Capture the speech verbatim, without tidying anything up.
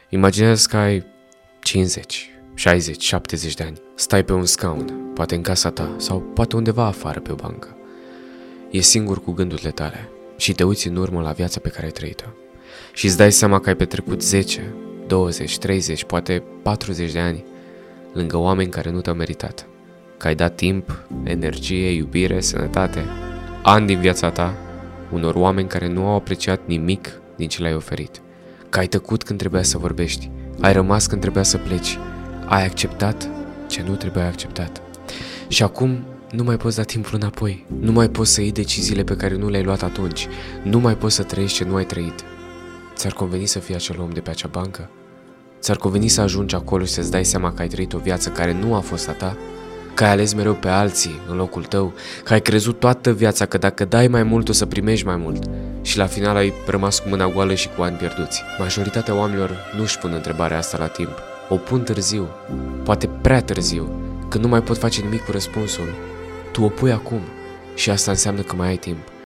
Imaginează că ai cincizeci, șaizeci, șaptezeci de ani. Stai pe un scaun, poate în casa ta sau poate undeva afară pe o bancă. Ești singur cu gândurile tale și te uiți în urmă la viața pe care ai trăit-o. Și îți dai seama că ai petrecut zece, douăzeci, treizeci, poate patruzeci de ani lângă oameni care nu te-au meritat. Că ai dat timp, energie, iubire, sănătate, ani din viața ta unor oameni care nu au apreciat nimic din ce le-ai oferit. Că ai tăcut când trebuia să vorbești, ai rămas când trebuia să pleci, ai acceptat ce nu trebuia acceptat. Și acum nu mai poți da timpul înapoi, nu mai poți să iei deciziile pe care nu le-ai luat atunci, nu mai poți să trăiești ce nu ai trăit. Ți-ar conveni să fii acel om de pe acea bancă? Ți-ar conveni să ajungi acolo și să-ți dai seama că ai trăit o viață care nu a fost a ta? Că ai ales mereu pe alții în locul tău? Că ai crezut toată viața că dacă dai mai mult o să primești mai mult? Și la final ai rămas cu mâna goală și cu ani pierduți. Majoritatea oamenilor nu își pun întrebarea asta la timp. O pun târziu, poate prea târziu, când nu mai pot face nimic cu răspunsul. Tu o pui acum și asta înseamnă că mai ai timp.